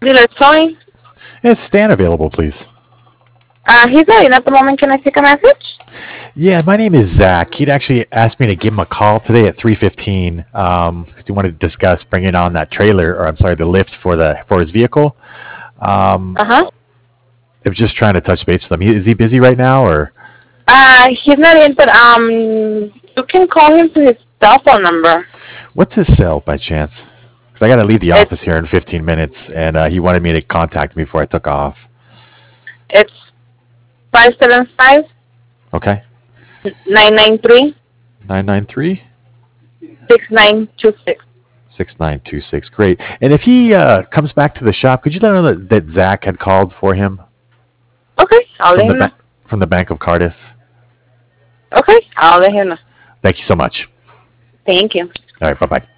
Dealer towing. Is Stan available, please? He's not in at the moment. Can I take a message? Yeah, my name is Zach. He'd actually asked me to give him a call today at 3:15 because he wanted to discuss bringing on that trailer, or I'm sorry, the lift for his vehicle. Um, Uh-huh. I was just trying to touch base with him. Is he busy right now, or He's not in, but you can call him to his cell phone number. what's his cell by chance? Because I got to leave the It's office here in 15 minutes, and he wanted me to contact me before I took off. it's 575 Okay, 993 993 6926. 6926. Great. And if he comes back to the shop, could you let him know that Zach had called for him Okay, I'll from let him know. from the Bank of Cardiff? Okay, I'll let him know. Thank you so much. Thank you. All right, bye bye.